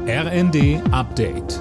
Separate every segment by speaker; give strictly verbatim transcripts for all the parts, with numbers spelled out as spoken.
Speaker 1: R N D Update.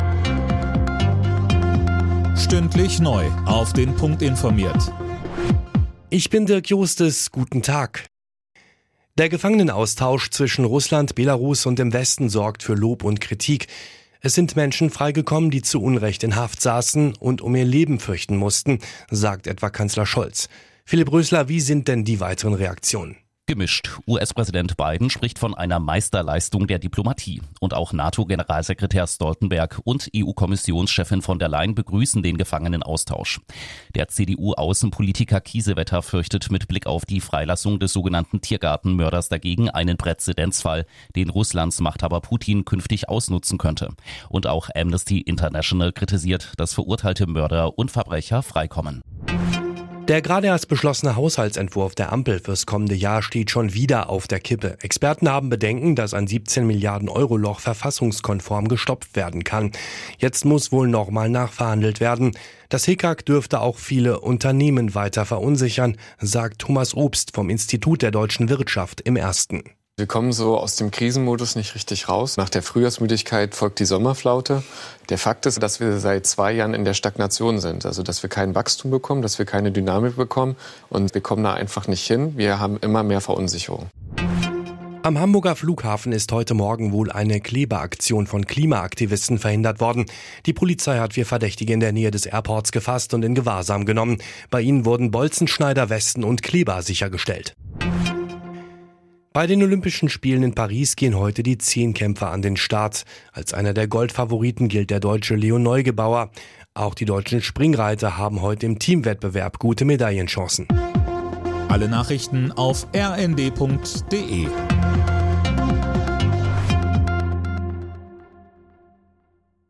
Speaker 1: Stündlich neu auf den Punkt informiert.
Speaker 2: Ich bin Dirk Justes, guten Tag. Der Gefangenenaustausch zwischen Russland, Belarus und dem Westen sorgt für Lob und Kritik. Es sind Menschen freigekommen, die zu Unrecht in Haft saßen und um ihr Leben fürchten mussten, sagt etwa Kanzler Scholz. Philipp Rösler, wie sind denn die weiteren Reaktionen?
Speaker 3: Gemischt. U S-Präsident Biden spricht von einer Meisterleistung der Diplomatie. Und auch NATO-Generalsekretär Stoltenberg und E U-Kommissionschefin von der Leyen begrüßen den Gefangenenaustausch. Der C D U-Außenpolitiker Kiesewetter fürchtet mit Blick auf die Freilassung des sogenannten Tiergartenmörders dagegen einen Präzedenzfall, den Russlands Machthaber Putin künftig ausnutzen könnte. Und auch Amnesty International kritisiert, dass verurteilte Mörder und Verbrecher freikommen.
Speaker 2: Der gerade erst beschlossene Haushaltsentwurf der Ampel fürs kommende Jahr steht schon wieder auf der Kippe. Experten haben Bedenken, dass ein siebzehn Milliarden Euro Loch verfassungskonform gestopft werden kann. Jetzt muss wohl nochmal nachverhandelt werden. Das Hickhack dürfte auch viele Unternehmen weiter verunsichern, sagt Thomas Obst vom Institut der deutschen Wirtschaft im Ersten.
Speaker 4: Wir kommen so aus dem Krisenmodus nicht richtig raus. Nach der Frühjahrsmüdigkeit folgt die Sommerflaute. Der Fakt ist, dass wir seit zwei Jahren in der Stagnation sind. Also, dass wir kein Wachstum bekommen, dass wir keine Dynamik bekommen. Und wir kommen da einfach nicht hin. Wir haben immer mehr Verunsicherung.
Speaker 2: Am Hamburger Flughafen ist heute Morgen wohl eine Klebeaktion von Klimaaktivisten verhindert worden. Die Polizei hat vier Verdächtige in der Nähe des Airports gefasst und in Gewahrsam genommen. Bei ihnen wurden Bolzenschneider, Westen und Kleber sichergestellt. Bei den Olympischen Spielen in Paris gehen heute die Zehnkämpfer an den Start. Als einer der Goldfavoriten gilt der Deutsche Leon Neugebauer. Auch die deutschen Springreiter haben heute im Teamwettbewerb gute Medaillenchancen.
Speaker 1: Alle Nachrichten auf r n d punkt d e.